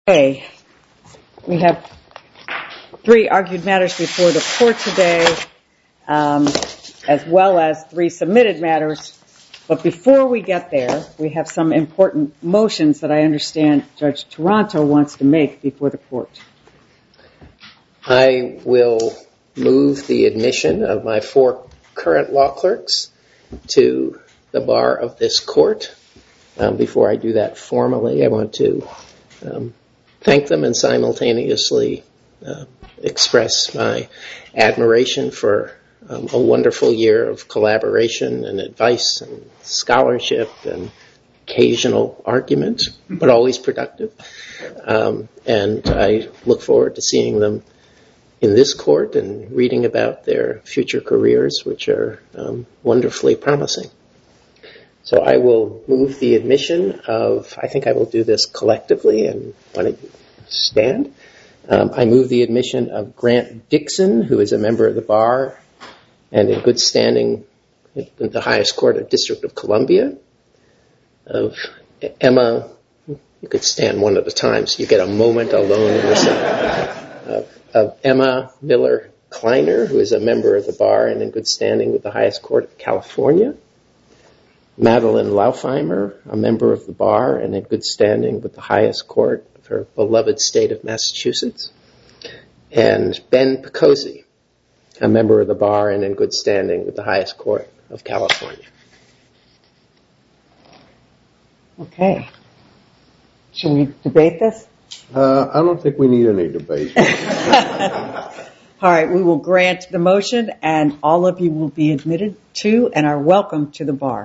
Okay, we have 3 argued matters before the court today, as well as 3 submitted matters. But before we get there, we have some important motions that I understand Judge Taranto wants to make before the court. I will move the admission of my 4 current law clerks to the bar of this court. Before I do that formally, I want to thank them and simultaneously express my admiration for a wonderful year of collaboration and advice and scholarship and occasional argument, but always productive. And I look forward to seeing them in this court and reading about their future careers, which are wonderfully promising. So I will move the admission of, I think I will do this collectively, and why don't you stand? I move the admission of Grant Dixon, who is a member of the bar and in good standing at the highest court of District of Columbia. Of Emma, you could stand one at a time so you get a moment alone in the of Emma Miller Kleiner, who is a member of the bar and in good standing with the highest court of California. Madeline Laufheimer, a member of the bar and in good standing with the highest court of her beloved state of Massachusetts. And Ben Picozzi, a member of the bar and in good standing with the highest court of California. Okay. Should we debate this? I don't think we need any debate. All right, we will grant the motion, and all of you will be admitted to and are welcome to the bar.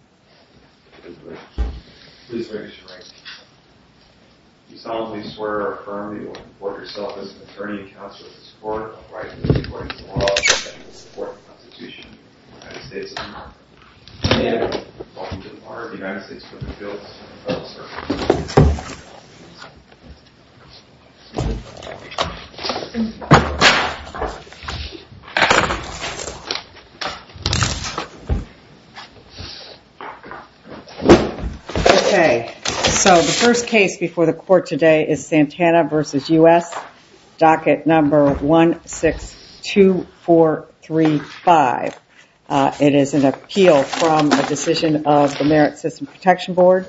Please raise your right hand. You solemnly swear or affirm that you will comport yourself as an attorney and counsel of this court, uprightly according to the law, and will support the Constitution of the United States of America. And welcome to the bar of the United States Court of Appeals and Federal Circuit. Okay, so the first case before the court today is Santana v. U.S., docket number 162435. It is an appeal from a decision of the Merit System Protection Board.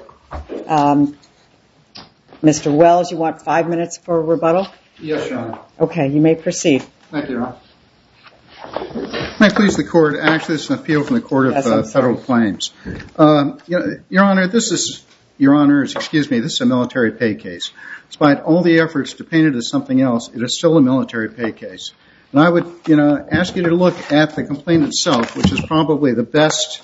Mr. Wells, you want 5 minutes for rebuttal? Yes, Your Honor. Okay, you may proceed. Thank you, Your Honor. May it please the Court, actually this is an appeal from the Court of Federal Claims. Your Honor, this is a military pay case. Despite all the efforts to paint it as something else, it is still a military pay case. And I would, ask you to look at the complaint itself, which is probably the best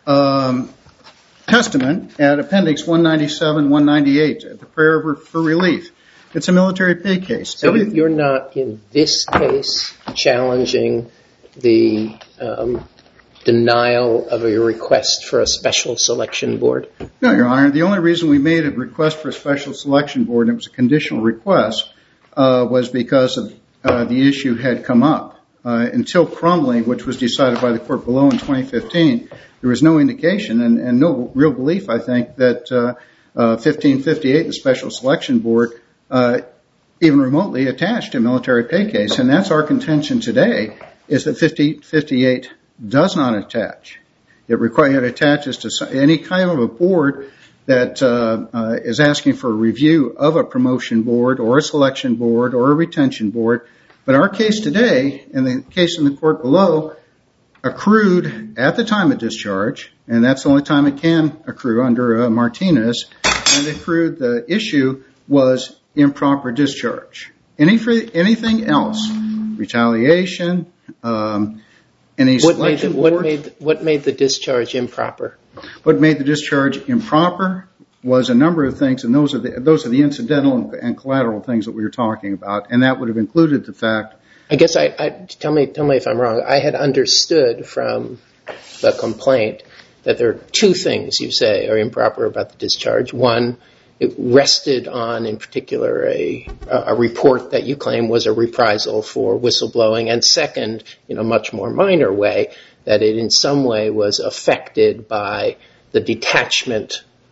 testament at Appendix 197, 198, the prayer for relief. It's a military pay case. So you're not in this case challenging the denial of a request for a special selection board? No, Your Honor. The only reason we made a request for a special selection board, and it was a conditional request, was because of, the issue had come up. Until Crumley, which was decided by the court below in 2015, there was no indication and no real belief, I think, that 1558, the special selection board, even remotely attached to a military pay case. And that's our contention today, is that 1558 does not attach. It attaches to any kind of a board that is asking for a review of a promotion board or a selection board or a retention board. But our case today, and the case in the court below, accrued at the time of discharge, and that's the only time it can accrue under Martinez, and the issue was improper discharge. Anything else, retaliation, any selection board. What made the discharge improper? What made the discharge improper was a number of things, and those are the incidental and collateral things that we were talking about, and that would have included the fact. I guess tell me if I'm wrong. I had understood from the complaint that there are 2 things you say are improper about the discharge. One, it rested on, in particular, a report that you claim was a reprisal for whistleblowing, and second, in a much more minor way, that it in some way was affected by the detachment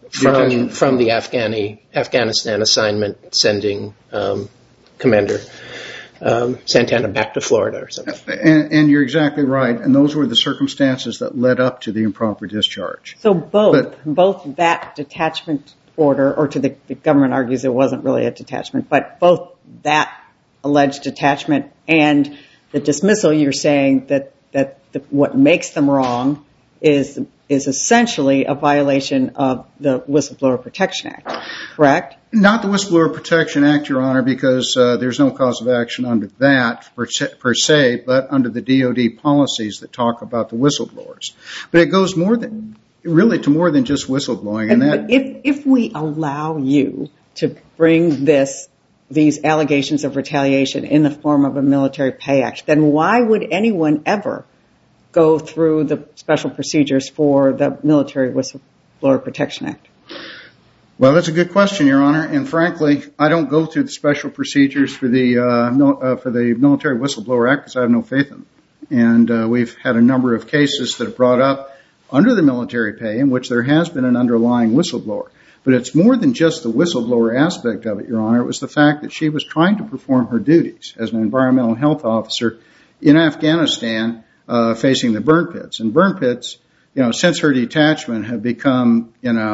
from the Afghanistan assignment, sending Commander Santana back to Florida or something. And you're exactly right. And those were the circumstances that led up to the improper discharge. So both that detachment order, or the government argues it wasn't really a detachment, but both that alleged detachment and the dismissal, you're saying that what makes them wrong is essentially a violation of the Whistleblower Protection Act, correct? Not the Whistleblower Protection Act, Your Honor, because there's no cause of action under that per se, but under the DOD policies that talk about the whistleblowers. But it goes really to more than just whistleblowing. But if we allow you to bring these allegations of retaliation in the form of a military pay act, then why would anyone ever go through the special procedures for the Military Whistleblower Protection Act? Well, that's a good question, Your Honor. And frankly, I don't go through the special procedures for the Military Whistleblower Act because I have no faith in them. And we've had a number of cases that have brought up under the military pay in which there has been an underlying whistleblower. But it's more than just the whistleblower aspect of it, Your Honor. It was the fact that she was trying to perform her duties as an environmental health officer in Afghanistan facing the burn pits. And burn pits, since her detachment, have become,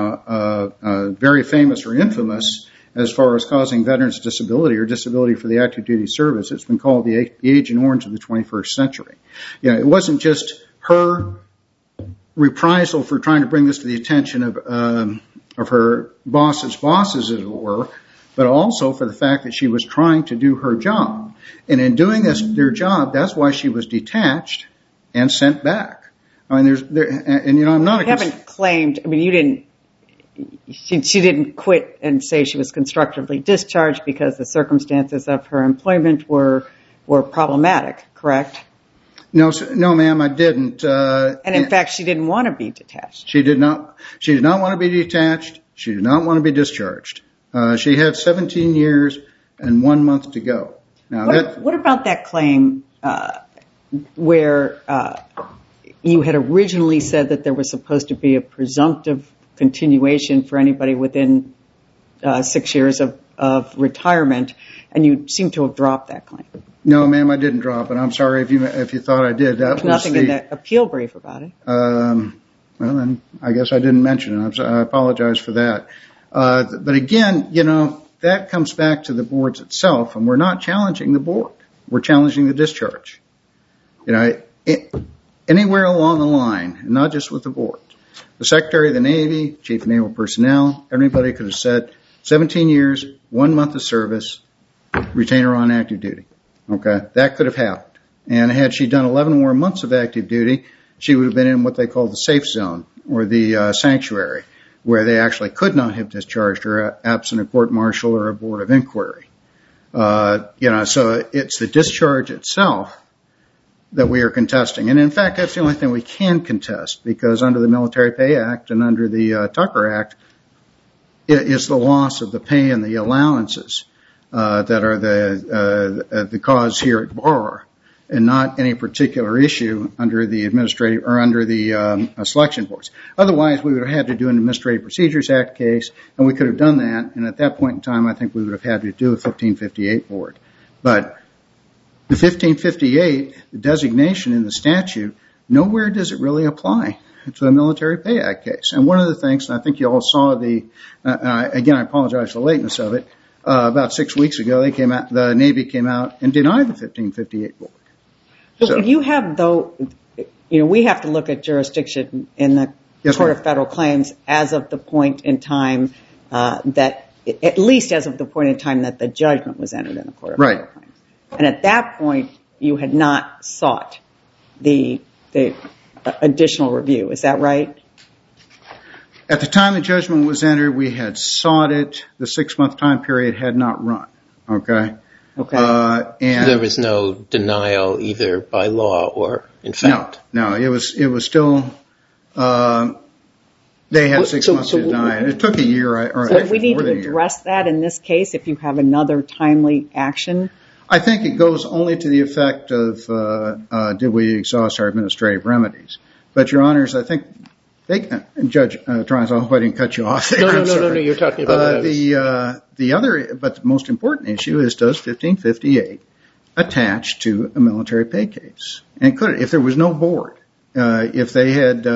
very famous or infamous as far as causing veterans disability or disability for the active duty service. It's been called the Agent Orange of the 21st century. It wasn't just her reprisal for trying to bring this to the attention of her bosses, as it were, but also for the fact that she was trying to do her job. And in doing their job, that's why she was detached and sent back. I mean, I'm not. You haven't claimed. I mean, you didn't. She didn't quit and say she was constructively discharged because the circumstances of her employment were problematic. Correct? No, ma'am, I didn't. And in fact, she didn't want to be detached. She did not. She did not want to be detached. She did not want to be discharged. She had 17 years and 1 month to go. Now, what about that claim where you had originally said that there was supposed to be a presumptive continuation for anybody within 6 years of retirement, and you seem to have dropped that claim? No, ma'am, I didn't drop it. I'm sorry if you thought I did. There's nothing in the appeal brief about it. Well, then I guess I didn't mention it. I apologize for that. But again, that comes back to the boards itself, and we're not challenging the board. We're challenging the discharge. Anywhere along the line, not just with the board. The Secretary of the Navy, Chief of Naval Personnel, everybody could have said 17 years, 1 month of service, retainer on active duty. Okay, that could have happened. And had she done 11 more months of active duty, she would have been in what they call the safe zone or the sanctuary, where they actually could not have discharged her absent a court-martial or a board of inquiry. So it's the discharge itself that we are contesting. And in fact, that's the only thing we can contest, because under the Military Pay Act and under the Tucker Act, it is the loss of the pay and the allowances that are the cause here at bar, and not any particular issue under the administrative or under the selection boards. Otherwise, we would have had to do an Administrative Procedures Act case, and we could have done that. And at that point in time, I think we would have had to do a 1558 board. But the 1558, the designation in the statute, nowhere does it really apply to a Military Pay Act case. And one of the things, and I think you all saw again, I apologize for the lateness of it, about 6 weeks ago, the Navy came out and denied the 1558 board. So you have, though, we have to look at jurisdiction in the Court of Federal Claims as of the point in time at least as of the point in time that the judgment was entered in the Court of Federal Claims. And at that point, you had not sought the additional review. Is that right? At the time the judgment was entered, we had sought it. The 6-month time period had not run. Okay. And there was no denial either by law or in fact. No. It was still. They had 6 months to deny it. It took a year. So we need to address that in this case if you have another timely action? I think it goes only to the effect of did we exhaust our administrative remedies. But, Your Honors, I think Judge Trines, I hope I didn't cut you off there. No, you're talking about the other, but the most important issue is, does 1558 attach to a military pay case? And could it, if there was no board, if they had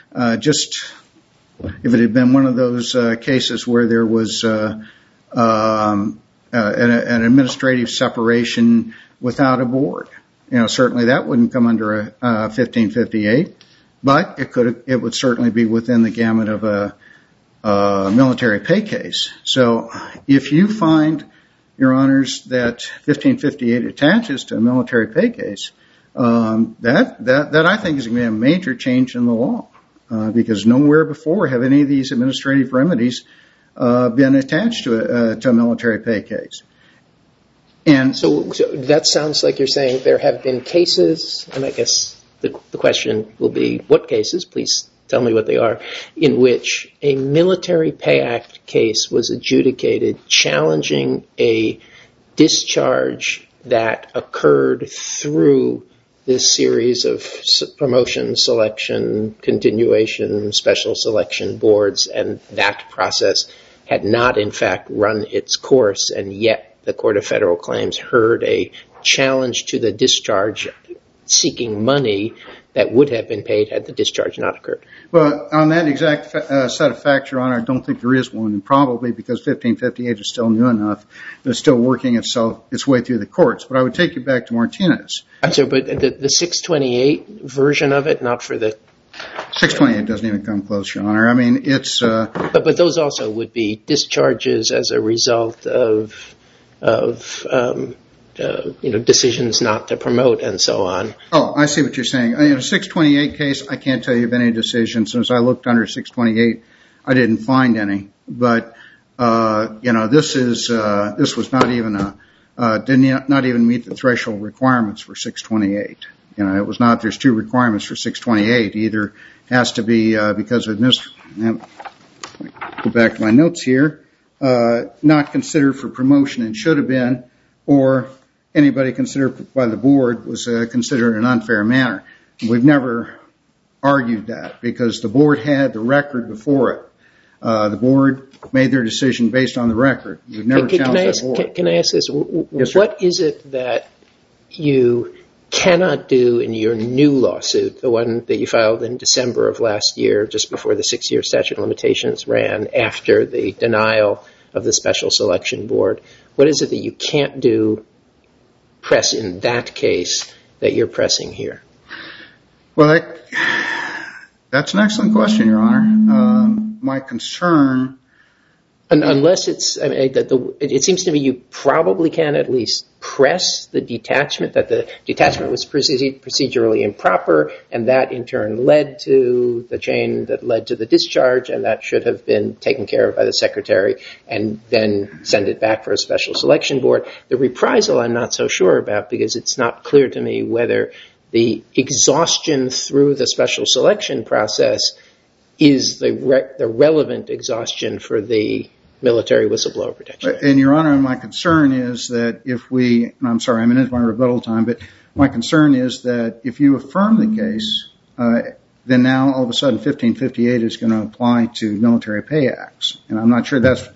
if it had been one of those cases where there was an administrative separation without a board, certainly that wouldn't come under a 1558, but it would certainly be within the gamut of a military pay case. So if you find, Your Honors, that 1558 attaches to a military pay case, that I think is going to be a major change in the law, because nowhere before have any of these administrative remedies been attached to a military pay case. And so that sounds like you're saying there have been cases, and I guess the question will be what cases, please tell me what they are, in which a Military Pay Act case was adjudicated challenging a discharge that occurred through this series of promotion, selection, continuation, special selection boards, and that process had not in fact run its course, and yet the Court of Federal Claims heard a challenge to the discharge seeking money that would have been paid had the discharge not occurred. Well, on that exact set of facts, Your Honor, I don't think there is one, and probably because 1558 is still new enough, it's still working its way through the courts. But I would take you back to Martinez. I'm sorry, but the 628 version of it, not for the... 628 doesn't even come close, Your Honor. I mean, it's... But those also would be discharges as a result of decisions not to promote and so on. Oh, I see what you're saying. In a 628 case, I can't tell you of any decisions. Since I looked under 628, I didn't find any. But this was not even did not even meet the threshold requirements for 628. It was not. There's two requirements for 628. Either has to be because of go back to my notes here. Not considered for promotion and should have been, or anybody considered by the board was considered an unfair manner. We've never argued that because the board had the record before it. The board made their decision based on the record. We've never challenged that board. Can I ask this? Yes, sir. What is it that you cannot do in your new lawsuit, the one that you filed in December of last year, just before the 6-year statute of limitations ran after the denial of the special selection board? What is it that you can't press in that case that you're pressing here? Well, that's an excellent question, Your Honor. My concern... Unless it seems to me you probably can at least press the detachment, that the detachment was procedurally improper, and that in turn led to the chain that led to the discharge, and that should have been taken care of by the secretary, and then send it back for a special selection board. The reprisal I'm not so sure about, because it's not clear to me whether the exhaustion through the special selection process is the relevant exhaustion for the military whistleblower protection. And, Your Honor, my concern is that if we, and I'm sorry, I'm into my rebuttal time, but my concern is that if you affirm the case, then now all of a sudden 1558 is going to apply to military pay acts. And I'm not sure that's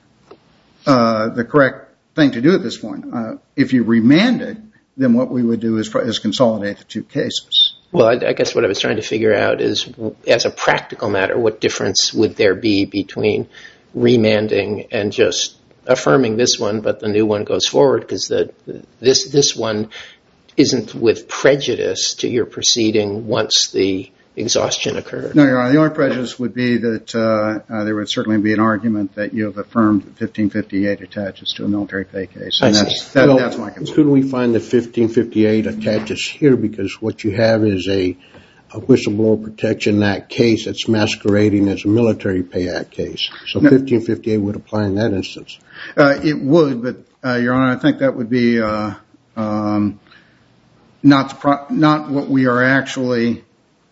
the correct thing to do at this point. If you remand it, then what we would do is consolidate the two cases. Well, I guess what I was trying to figure out is, as a practical matter, what difference would there be between remanding and just affirming this one, but the new one goes forward, because this one isn't with prejudice to your proceeding once the exhaustion occurred. No, Your Honor, the only prejudice would be that there would certainly be an argument that you have affirmed that 1558 attaches to a military pay case. And that's my concern. Couldn't we find that 1558 attaches here, because what you have is a Whistleblower Protection Act case that's masquerading as a Military Pay Act case. So 1558 would apply in that instance. It would, but, Your Honor, I think that would be not what we are actually,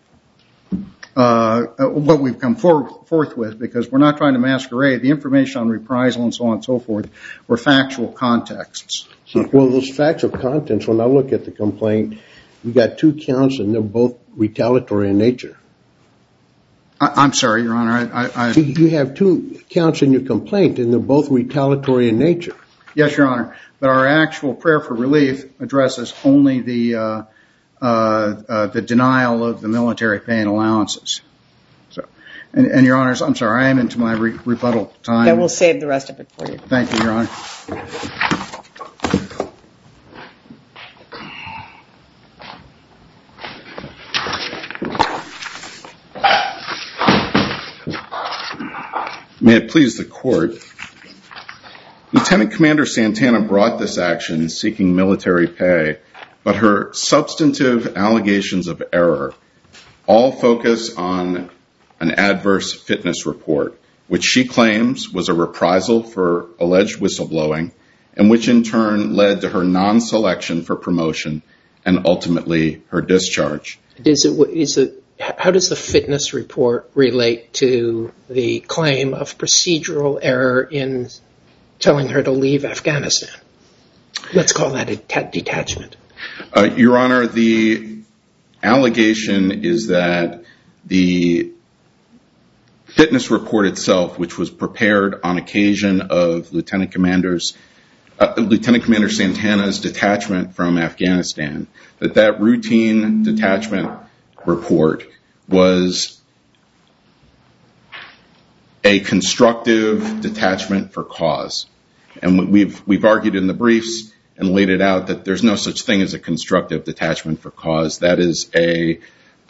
what we've come forth with, because we're not trying to masquerade. The information on reprisal and so on and so forth were factual contexts. Well, those factual contents, when I look at the complaint, you got two counts and they're both retaliatory in nature. I'm sorry, Your Honor. You have two counts in your complaint, and they're both retaliatory in nature. Yes, Your Honor. But our actual prayer for relief addresses only the denial of the military pay and allowances. So, and Your Honors, I'm sorry, I am into my rebuttal time. Then we'll save the rest of it for you. Thank you, Your Honor. May it please the Court. Lieutenant Commander Santana brought this action seeking military pay, but her substantive allegations of error all focus on an adverse fitness report, which she claims was a reprisal for alleged whistleblowing, and which in turn led to her non-selection for promotion and ultimately her discharge. How does the fitness report relate to the claim of procedural error in telling her to leave Afghanistan? Let's call that a detachment. Your Honor, the allegation is that the fitness report itself, which was prepared on occasion of Lieutenant Commander Santana's detachment from Afghanistan, that routine detachment report was a constructive detachment for cause. And we've argued in the briefs and laid it out that there's no such thing as a constructive detachment for cause. That is an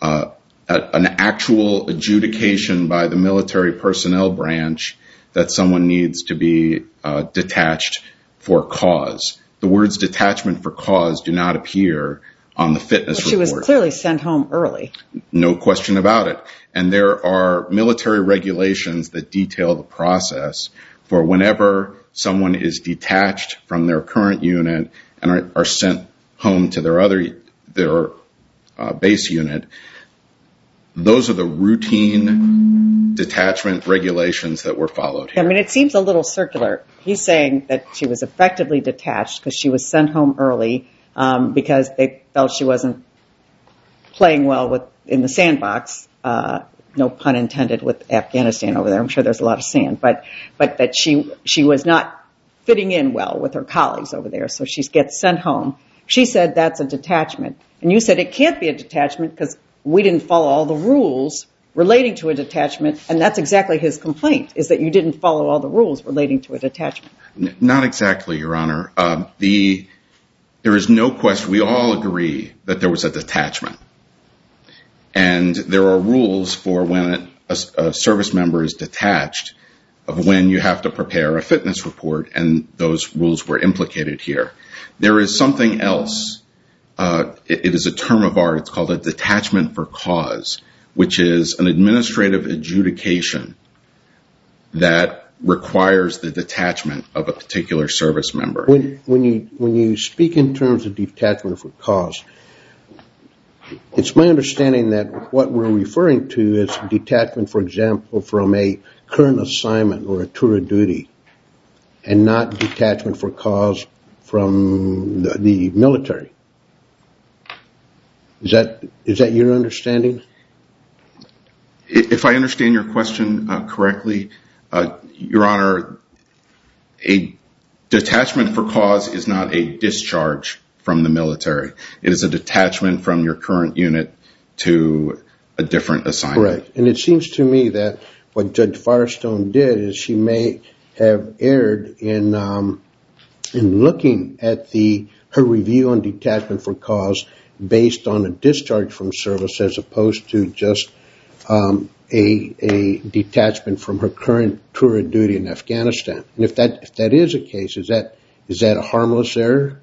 actual adjudication by the military personnel branch that someone needs to be detached for cause. The words detachment for cause do not appear on the fitness report. She was clearly sent home early. No question about it. And there are military regulations that detail the process for whenever someone is detached from their current unit and are sent home to their base unit. Those are the routine detachment regulations that were followed here. I mean, it seems a little circular. He's saying that she was effectively detached because she was sent home early because they felt she wasn't playing well in the sandbox. No pun intended with Afghanistan over there. I'm sure there's a lot of sand. But that she was not fitting in well with her colleagues over there, so she gets sent home. She said that's a detachment. And you said it can't be a detachment because we didn't follow all the rules relating to a detachment, and that's exactly his complaint, is that you didn't follow all the rules relating to a detachment. Not exactly, Your Honor. There is no question. We all agree that there was a detachment. And there are rules for when a service member is detached of when you have to prepare a fitness report, and those rules were implicated here. There is something else. It is a term of art. It's called a detachment for cause, which is an administrative adjudication that requires the detachment of a particular service member. When you speak in terms of detachment for cause, it's my understanding that what we're referring to is detachment, for example, from a current assignment or a tour of duty, and not detachment for cause from the military. Is that your understanding? If I understand your question correctly, Your Honor, a detachment for cause is not a discharge from the military. It is a detachment from your current unit to a different assignment. Correct. And it seems to me that what Judge Firestone did is she may have erred in looking at her review on detachment for cause based on a discharge from service as opposed to just a detachment from her current tour of duty in Afghanistan. And if that is a case, is that a harmless error?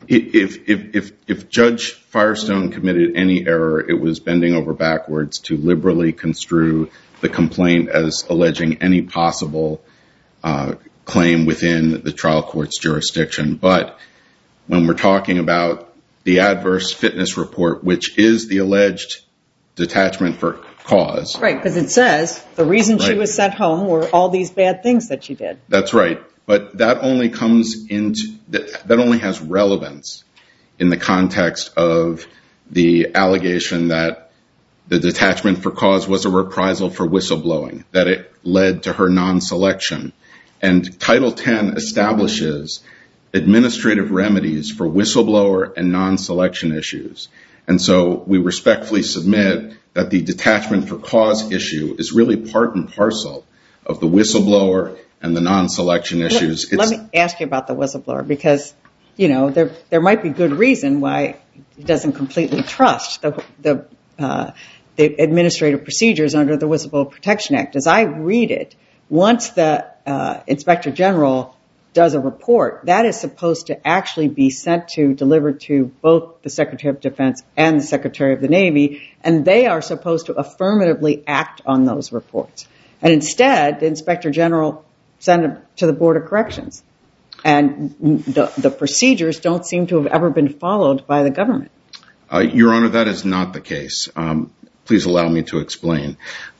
If Judge Firestone committed any error, it was bending over backwards to liberally construe the complaint as alleging any possible claim within the trial court's jurisdiction. But when we're talking about the adverse fitness report, which is the alleged detachment for cause. Right, because it says the reason she was sent home were all these bad things that she did. That's right. But that only has relevance in the context of the allegation that The detachment for cause was a reprisal for whistleblowing, that it led to her non-selection. And Title X establishes administrative remedies for whistleblower and non-selection issues. And so we respectfully submit that the detachment for cause issue is really part and parcel of the whistleblower and the non-selection issues. Let me ask you about the whistleblower, because there might be good reason why he doesn't completely trust the administrative procedures under the Whistleblower Protection Act. As I read it, once the Inspector General does a report, that is supposed to actually be delivered to both the Secretary of Defense and the Secretary of the Navy, and they are supposed to affirmatively act on those reports. And instead, the Inspector General sent it to the Board of Corrections. And the procedures don't seem to have ever been followed by the government. Your Honor, that is not the case. Please allow me to explain.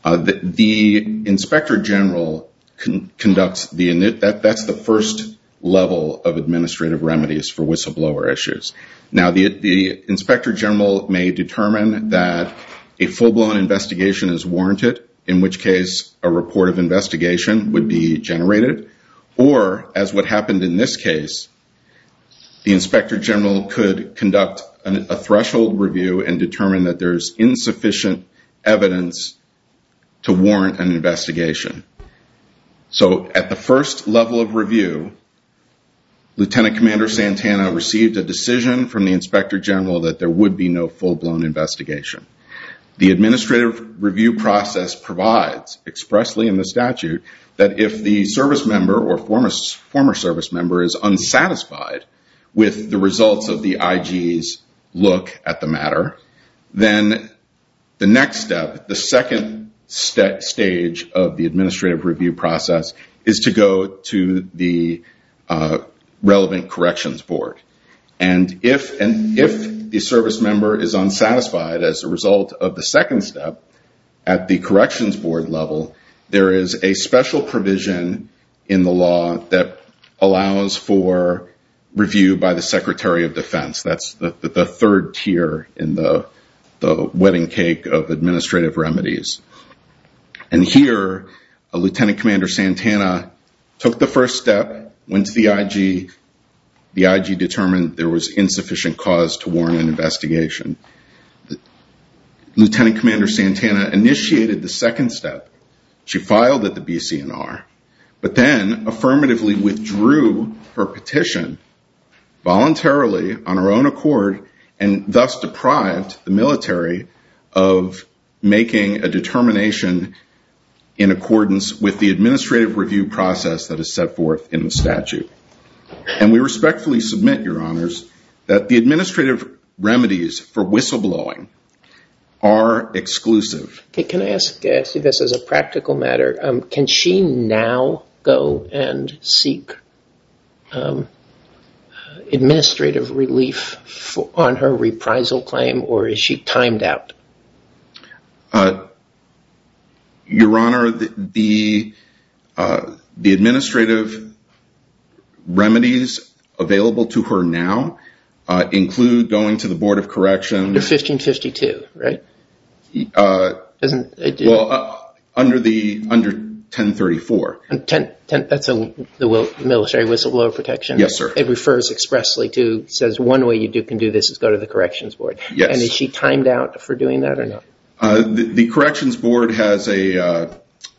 The Inspector General conducts that's the first level of administrative remedies for whistleblower issues. Now, the Inspector General may determine that a full-blown investigation is warranted, in which case a report of investigation would be generated, or, as what happened in this case, the Inspector General could conduct a threshold review and determine that there's insufficient evidence to warrant an investigation. So at the first level of review, Lieutenant Commander Santana received a decision from the Inspector General that there would be no full-blown investigation. The administrative review process provides, expressly in the statute, that if the service member or former service member is unsatisfied with the results of the IG's look at the matter, then the next step, the second stage of the administrative review process, is to go to the relevant corrections board. And if the service member is unsatisfied as a result of the second step at the corrections board level, there is a special provision in the law that allows for review by the Secretary of Defense. That's the third tier in the wedding cake of administrative remedies. And here, Lieutenant Commander Santana took the first step, went to the IG. The IG determined there was insufficient cause to warrant an investigation. Lieutenant Commander Santana initiated the second step. She filed at the BCNR, but then affirmatively withdrew her petition voluntarily on her own accord, and thus deprived the military of making a determination in accordance with the administrative review process that is set forth in the statute. And we respectfully submit, Your Honors, that the administrative remedies for whistleblowing are exclusive. Can I ask you this as a practical matter? Can she now go and seek administrative relief on her reprisal claim, or is she timed out? Your Honor, the administrative remedies available to her now include going to the Board of Corrections. Under 1552, right? Under 1034. That's the military whistleblower protection? Yes, sir. It refers expressly to, says one way you can do this is go to the Corrections Board. Yes. And is she timed out for doing that or not? The Corrections Board has a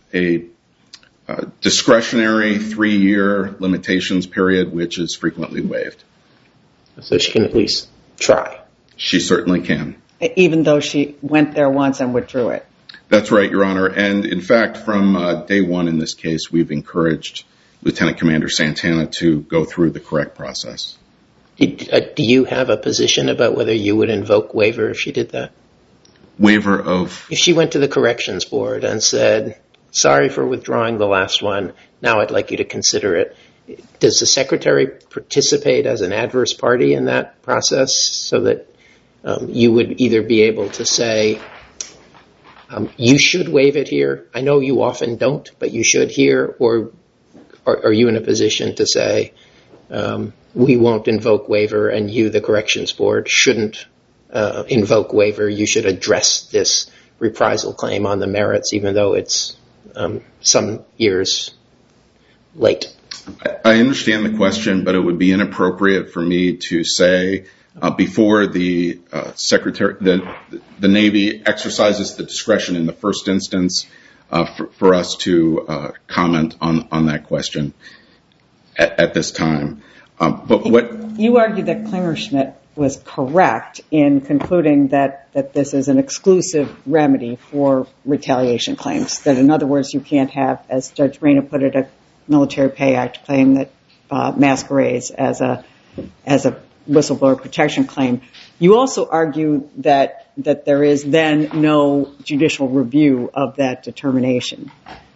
discretionary 3-year limitations period, which is frequently waived. So she can at least try. She certainly can. Even though she went there once and withdrew it. That's right, Your Honor. And in fact, from day one in this case, we've encouraged Lieutenant Commander Santana to go through the correct process. Do you have a position about whether you would invoke waiver if she did that? Waiver of? If she went to the Corrections Board and said, sorry for withdrawing the last one, now I'd like you to consider it. Does the Secretary participate as an adverse party in that process so that you would either be able to say, you should waive it here? I know you often don't, but you should here. Or are you in a position to say, we won't invoke waiver and you, the Corrections Board, shouldn't invoke waiver. You should address this reprisal claim on the merits, even though it's some years late. I understand the question, but it would be inappropriate for me to say before the Secretary, the Navy exercises the discretion in the first instance for us to comment on that question at this time. But what you argue that Klingerschmitt was correct in concluding that this is an exclusive remedy for retaliation claims. That, in other words, you can't have, as Judge Rayna put it, a Military Pay Act claim that masquerades as a whistleblower protection claim. You also argue that there is then no judicial review of that determination.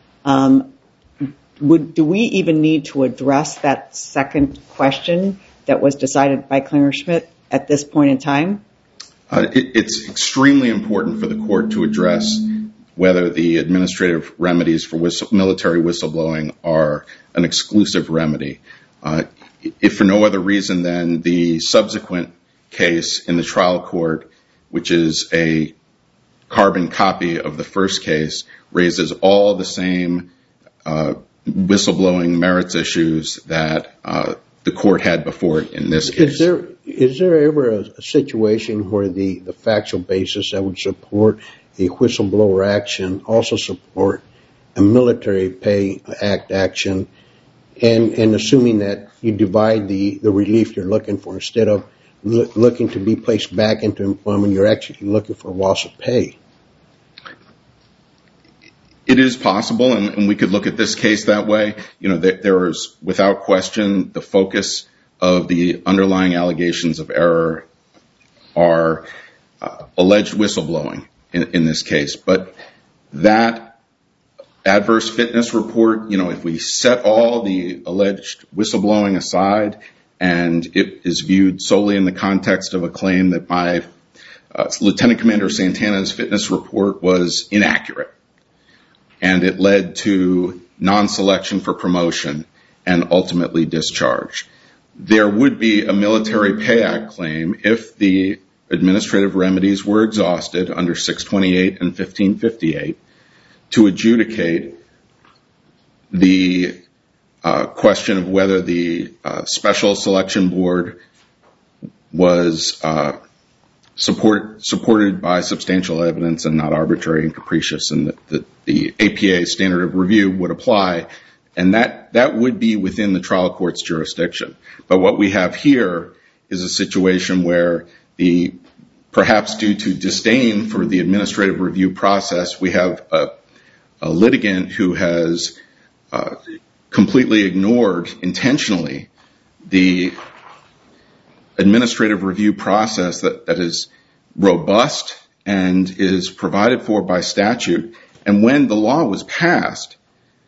Do we even need to address that second question that was decided by Klingerschmitt at this point in time? It's extremely important for the court to address whether the administrative remedies for military whistleblowing are an exclusive remedy. If for no other reason than the subsequent case in the trial court, which is a carbon copy of the first case, raises all the same whistleblowing merits issues that the court had before in this case. Is there ever a situation where the factual basis that would support a whistleblower action also support a Military Pay Act action, and assuming that you divide the relief you're looking for, instead of looking to be placed back into employment, you're actually looking for loss of pay? It is possible, and we could look at this case that way. There is, without question, the focus of the underlying allegations of error are alleged whistleblowing in this case. But that adverse fitness report, if we set all the alleged whistleblowing aside and it is viewed solely in the context of a claim that my Lieutenant Commander Santana's fitness report was inaccurate and it led to non-selection for promotion and ultimately discharge, there would be a Military Pay Act claim if the administrative remedies were exhausted under 628 and 1558 to adjudicate the question of whether the Special Selection Board was supported by substantial evidence and not arbitrary and capricious, and that the APA standard of review would apply, and that would be within the trial court's jurisdiction. But what we have here is a situation where perhaps due to disdain for the administrative review process, we have a litigant who has completely ignored intentionally the administrative review process that is robust and is provided for by statute. And when the law was passed,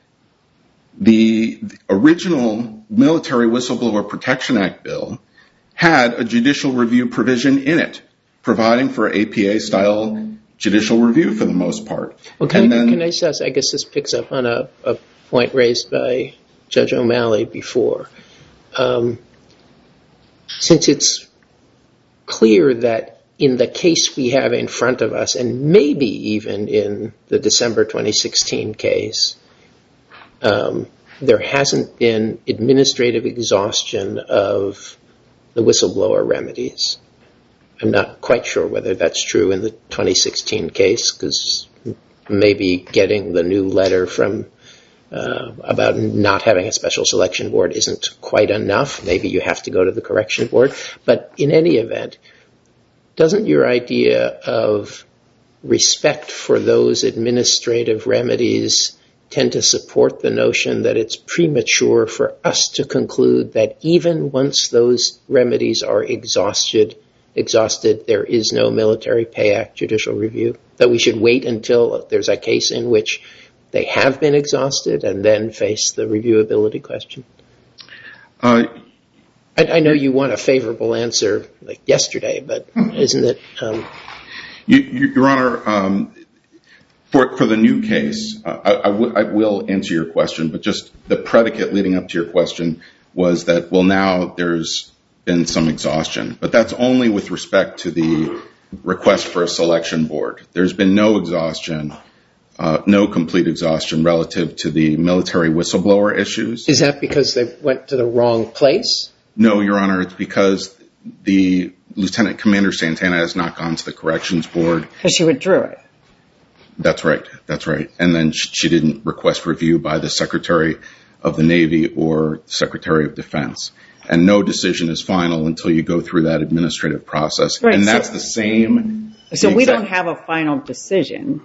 the original Military Whistleblower Protection Act bill had a judicial review provision in it, providing for APA-style judicial review for the most part. Well, can I say, I guess this picks up on a point raised by Judge O'Malley before. Since it's clear that in the case we have in front of us, and maybe even in the December 2016 case, there hasn't been administrative exhaustion of the whistleblower remedies. I'm not quite sure whether that's true in the 2016 case, because maybe getting the new letter from about not having a Special Selection Board isn't quite enough. Maybe you have to go to the Correction Board. But in any event, doesn't your idea of respect for those administrative remedies tend to support the notion that it's premature for us to conclude that even once those remedies are exhausted, there is no Military Pay Act judicial review? That we should wait until there's a case in which they have been exhausted and then face the reviewability question? I know you want a favorable answer like yesterday, but isn't it? Your Honor, for the new case, I will answer your question, but just the predicate leading up to your question was that, well, now there's been some exhaustion. But that's only with respect to the request for a selection board. There's been no exhaustion, no complete exhaustion relative to the military whistleblower issues. Is that because they went to the wrong place? No, Your Honor, it's because the Lieutenant Commander Santana has not gone to the corrections board. Because she withdrew it. That's right. And then she didn't request review by the Secretary of the Navy or Secretary of Defense. And no decision is final until you go through that administrative process. Right, and that's the same. So we don't have a final decision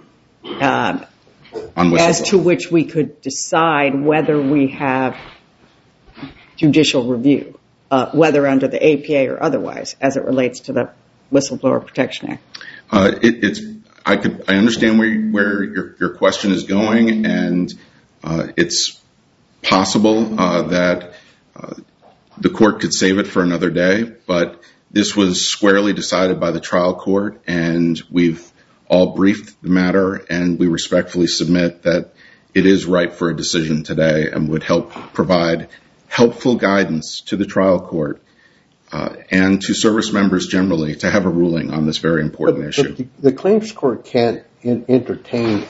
as to which we could decide whether we have judicial review, whether under the APA or otherwise, as it relates to the Whistleblower Protection Act. I understand where your question is going, and it's possible that the court could save it for another day, but this was squarely decided by the trial court, and we've all briefed the matter, and we respectfully submit that it is ripe for a decision today and would help provide helpful guidance to the trial court and to service members generally to have a ruling on this very important issue. The claims court can't entertain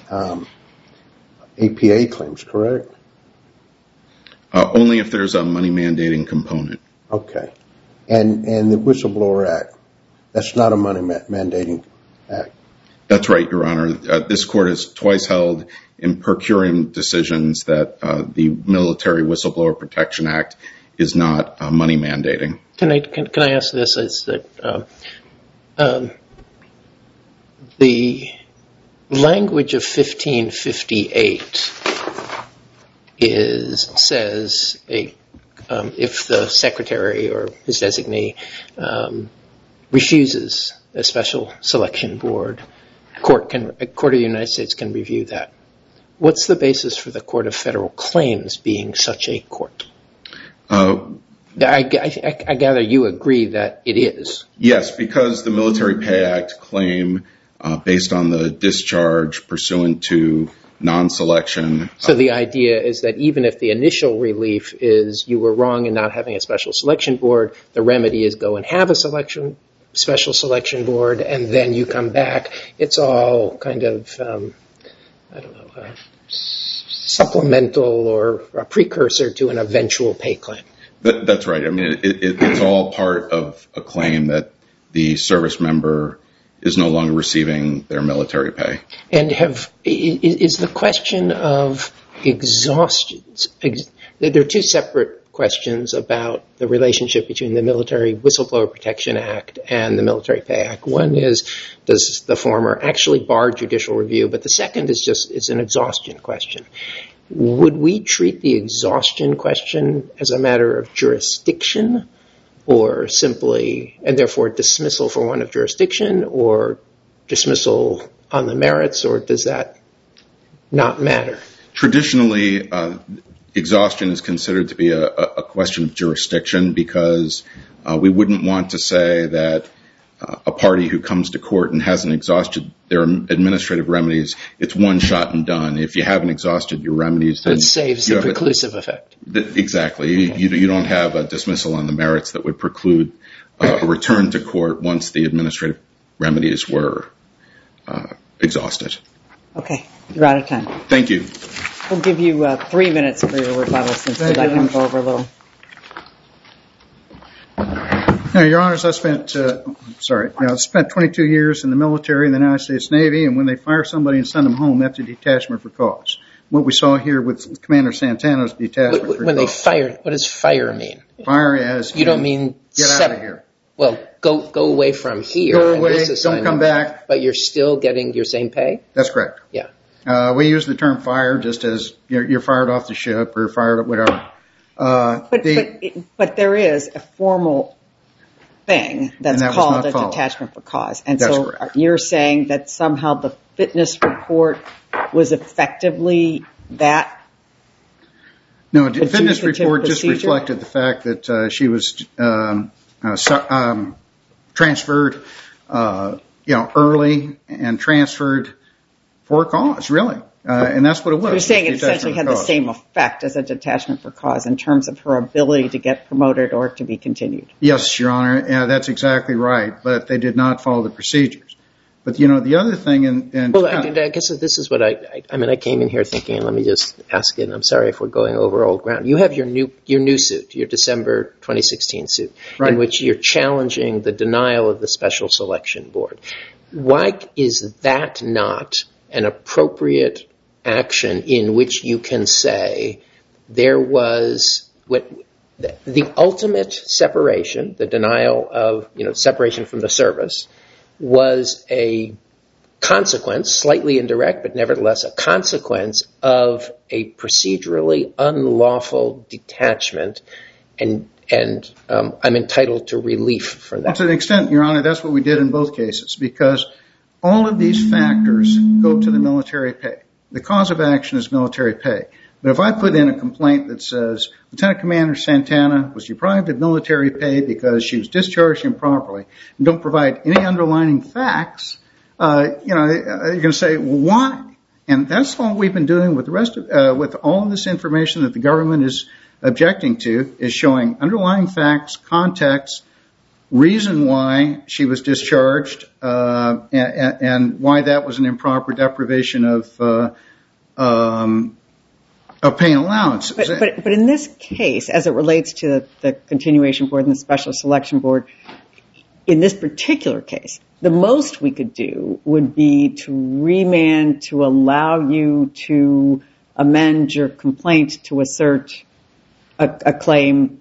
APA claims, correct? Only if there's a money mandating component. Okay. And the Whistleblower Act, that's not a money mandating act? That's right, Your Honor. This court has twice held in per curiam decisions that the Military Whistleblower Protection Act is not money mandating. Can I ask this? Is that the language of 1558 says if the secretary or his designee refuses a special selection board, a court of the United States can review that. What's the basis for the Court of Federal Claims being such a court? I gather you agree that it is. Yes, because the Military Pay Act claim, based on the discharge pursuant to non-selection. So the idea is that even if the initial relief is you were wrong in not having a special selection board, the remedy is go and have a special selection board, and then you come back. It's all kind of, supplemental or a precursor to an eventual pay claim. That's right. I mean, it's all part of a claim that the service member is no longer receiving their military pay. And is the question of exhaustion, there are two separate questions about the relationship between the Military Whistleblower Protection Act and the Military Pay Act. One is, does the former actually bar judicial review? But the second is an exhaustion question. Would we treat the exhaustion question as a matter of jurisdiction, or simply, and therefore dismissal for one of jurisdiction, or dismissal on the merits, or does that not matter? Traditionally, exhaustion is considered to be a question of jurisdiction because we wouldn't want to say that a party who comes to court and hasn't exhausted their administrative remedies, it's one shot and done. If you haven't exhausted your remedies, then it saves the preclusive effect. Exactly. You don't have a dismissal on the merits that would preclude a return to court once the administrative remedies were exhausted. Okay. You're out of time. Thank you. We'll give you 3 minutes for your rebuttal since we let him go over a little. Your Honors, I spent 22 years in the military in the United States Navy, and when they fire somebody and send them home, that's a detachment for cause. What we saw here with Commander Santana's detachment for cause. When they fire, what does fire mean? Fire as you don't mean get out of here. Well, go away from here. Go away, don't come back. But you're still getting your same pay? That's correct. Yeah. We use the term fire just as you're fired off the ship or fired up, whatever. But there is a formal thing that's called a detachment for cause. And that's so correct. You're saying that somehow the fitness report was effectively that? No, the fitness report just reflected the fact that she was transferred early and transferred for a cause, really. And that's what it was. So you're saying it essentially had the same effect as a detachment for cause in terms of her ability to get promoted or to be continued. Yes, Your Honor. Yeah, that's exactly right. But they did not follow the procedures. But, the other thing... Well, I guess this is what I came in here thinking, and let me just ask it, and I'm sorry if we're going over old ground. You have your new suit, your December 2016 suit, right, in which you're challenging the denial of the Special Selection Board. Why is that not an appropriate action in which you can say there was the ultimate separation, the denial of separation from the service, was a consequence, slightly indirect, but nevertheless a consequence of a procedurally unlawful detachment, and I'm entitled to relief for that? Well, to an extent, Your Honor, that's what we did in both cases, because all of these factors go to the military pay. The cause of action is military pay. But if I put in a complaint that says Lieutenant Commander Santana was deprived of military pay because she was discharged improperly, and don't provide any underlying facts, you're going to say, well, why? And that's all we've been doing with the rest of, with all of this information that the government is objecting to, is showing underlying facts, context, reason why she was discharged, and why that was an improper deprivation of paying allowances. But in this case, as it relates to the continuation board and the Special Selection Board, in this particular case, the most we could do would be to remand to allow you to amend your complaint to assert a claim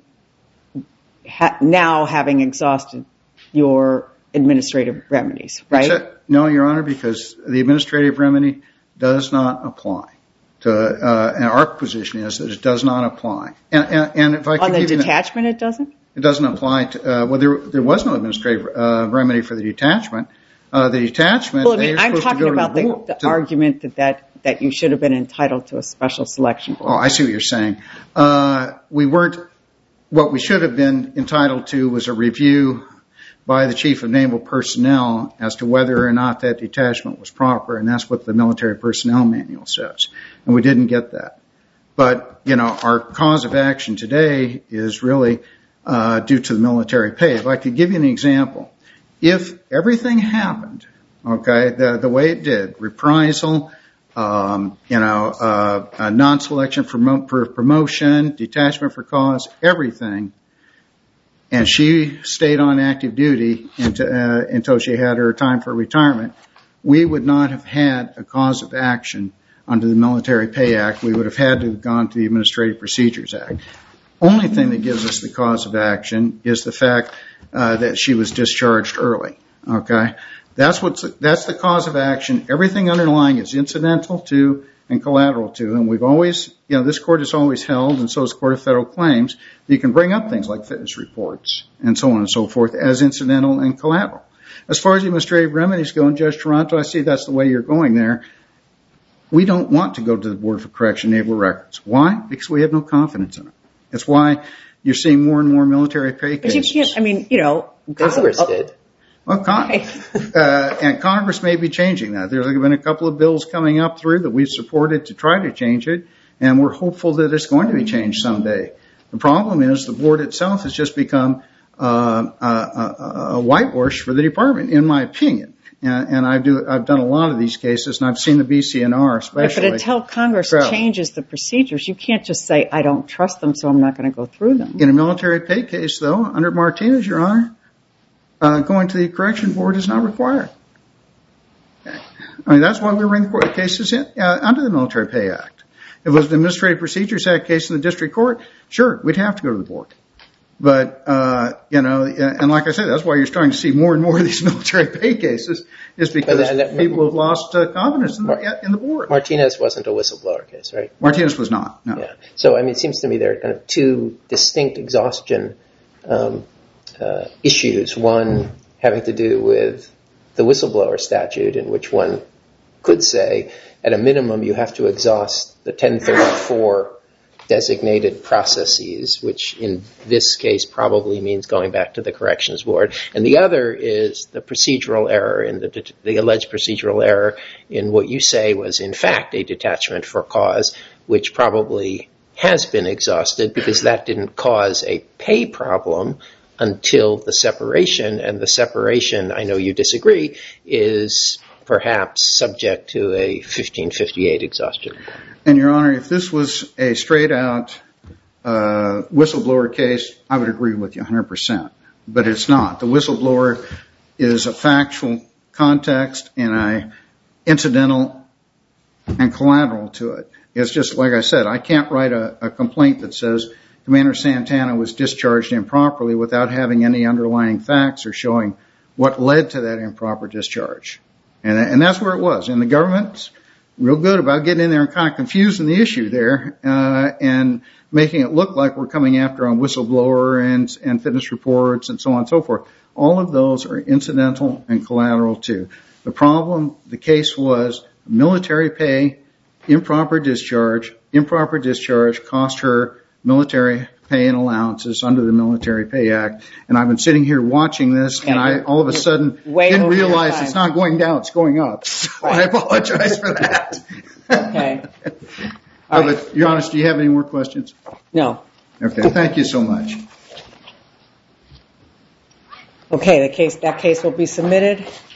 now having exhausted your administrative remedies, right? No, Your Honor, because the administrative remedy does not apply. And our position is that it does not apply. And if I could on the give detachment, it doesn't? It doesn't apply to, well, there was no administrative remedy for the detachment. The detachment, well, I mean, I'm talking about the argument that you should have been entitled to a Special Selection Board. Oh, I see what you're saying. We weren't, what we should have been entitled to was a review by the Chief of Naval Personnel as to whether or not that detachment was proper, and that's what the Military Personnel Manual says. And we didn't get that. But, our cause of action today is really due to the military pay. If I could give you an example. If everything happened, okay, the way it did, reprisal, non-selection for promotion, detachment for cause, everything, and she stayed on active duty until she had her time for retirement, we would not have had a cause of action under the Military Pay Act. We would have had to have gone to the Administrative Procedures Act. Only thing that gives us the cause of action is the fact that she was discharged early. Okay, that's the cause of action. Everything underlying is incidental to and collateral to, and we've always, this court has always held, and so has the Court of Federal Claims, that you can bring up things like fitness reports and so on and so forth as incidental and collateral. As far as the administrative remedies go, and Judge Toronto, I see that's the way you're going there. We don't want to go to the Board for Correction Naval Records. Why? Because we have no confidence in it. That's why you're seeing more and more military pay cases. But you can't, Congress did. Well, and Congress may be changing that. There's been a couple of bills coming up through that we've supported to try to change it, and we're hopeful that it's going to be changed someday. The problem is the board itself has just become a whitewash for the department, in my opinion. And I've done a lot of these cases, and I've seen the BCNR especially. But until Congress changes the procedures, you can't just say, I don't trust them, so I'm not going to go through them. In a military pay case, though, under Martinez, Your Honor, going to the correction board is not required. I mean, that's why we bring cases in, under the Military Pay Act. If it was the Administrative Procedures Act case in the district court, sure, we'd have to go to the board. But, and like I said, that's why you're starting to see more and more of these military pay cases, is because people have lost confidence in the board. Martinez wasn't a whistleblower case, right? Martinez was not, no. Yeah. So, I mean, it seems to me there are kind of two distinct exhaustion issues. One having to do with the whistleblower statute, in which one could say, at a minimum, you have to exhaust the 1034 designated processes, which in this case probably means going back to the corrections board. And the other is the procedural error, in the alleged procedural error in what you say was in fact a detachment for cause, which probably has been exhausted because that didn't cause a pay problem until the separation. And the separation, I know you disagree, is perhaps subject to a 1558 exhaustion. And Your Honor, if this was a straight-out whistleblower case, I would agree with you 100%. But it's not. The whistleblower is a factual context and a incidental and collateral to it. It's just like I said, I can't write a complaint that says Commander Santana was discharged improperly without having any underlying facts or showing what led to that improper discharge. And that's where it was. And the government's real good about getting in there and kind of confusing the issue there and making it look like we're coming after on whistleblower and fitness reports and so on and so forth. All of those are incidental and collateral too. The problem, the case was military pay, improper discharge cost her military pay and allowances under the Military Pay Act. And I've been sitting here watching this, and I all of a sudden didn't realize it's not going down, it's going up. So right. I apologize for that. Okay. But, Your Honor, do you have any more questions? No. Okay, thank you so much. Okay, that case will be submitted.